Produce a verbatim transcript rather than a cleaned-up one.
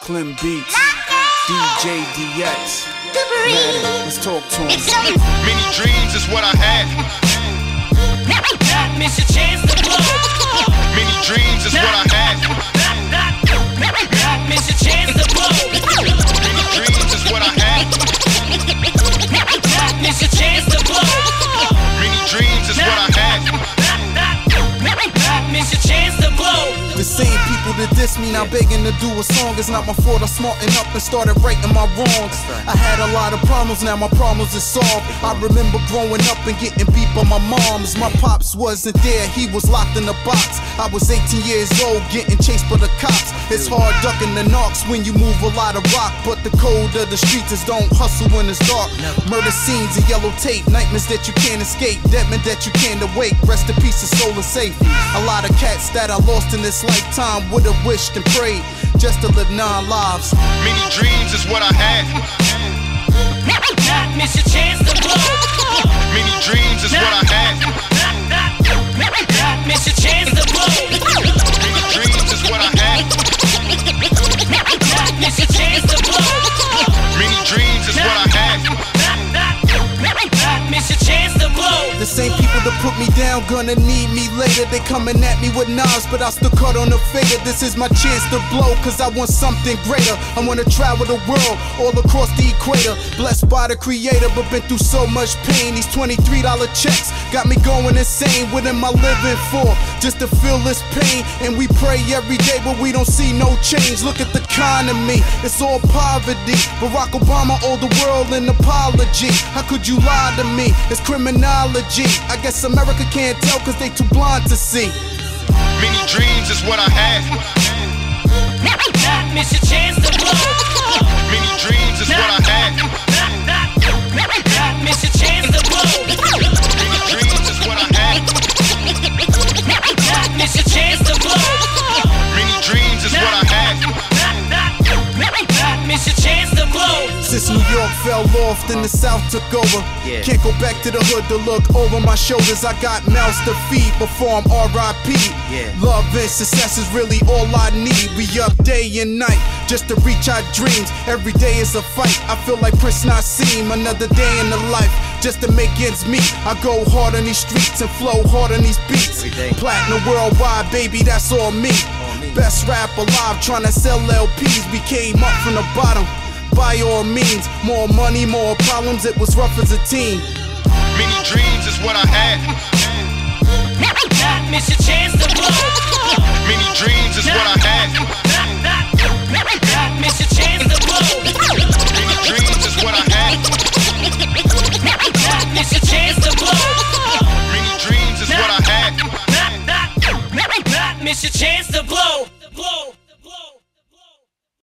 Clem Beats, D J D X. Madden, let's talk to him. Many dreams is what I had. Not miss a chance to blow. Many dreams is what I had. Not miss a chance to blow. Many dreams is what I had. Not miss a chance to blow. Many dreams is what I had. Not miss a chance to blow. The same people that diss me now begging to do a song. It's not my fault, I smartened up and started righting my wrongs. I had a lot of problems, now my problems is solved. I remember growing up and getting beat by my moms. My pops wasn't there, he was locked in a box. I was eighteen years old, getting chased by the cops. It's hard ducking the knocks when you move a lot of rock, but the code of the streets is don't hustle when it's dark. Murder scenes and yellow tape, nightmares that you can't escape, dead men that you can't awake. Rest in peace, the soul is safe. A lot of cats that I lost in this lifetime would've wished and prayed just to live nine lives. Many dreams is what I had. Not miss a chance to blow. Many dreams is what I had. Not miss a chance to blow. Many dreams is what I had. Not miss a chance to blow. Many dreams is what I had. Not miss a chance to blow. The same people that put me down gonna need me later. They coming at me with knives, but I still cut on the fader. This is my chance to blow, cause I want something greater. I wanna travel the world, all across the equator. Blessed by the creator, but been through so much pain. These twenty-three dollar checks got me going insane. What am I living for? Just to feel this pain. And we pray every day, but we don't see no change. Look at the economy, it's all poverty. Barack Obama owed the world an apology. How could you lie to me? It's criminology. I guess America can't tell cause they too blind to see. Many dreams is what I had. Not miss a chance to blow. Many dreams is what I had. Not miss a chance to blow. Many dreams is what I had. Not miss a chance to blow. Many dreams is what I had. Not miss a chance to blow. Since New York fell off, then the South took over. Yeah. Can't go back to the hood to look over my shoulders. I got mouths to feed before I'm R I P. Yeah. Love and success is really all I need. We up day and night just to reach our dreams. Every day is a fight. I feel like Prince Nassim. Another day in the life just to make ends meet. I go hard on these streets and flow hard on these beats. Every day. Platinum worldwide, baby, that's all me. All me. Best rap alive, tryna sell L Ps. We came up from the bottom. By all means, more money, more problems, it was rough as a teen. Many dreams is what I had. Not miss a chance to blow. Many dreams is what I had. Not miss a chance to blow. Many dreams is what I had. Not miss a chance to blow. Many dreams is what I had. Not miss a chance to blow.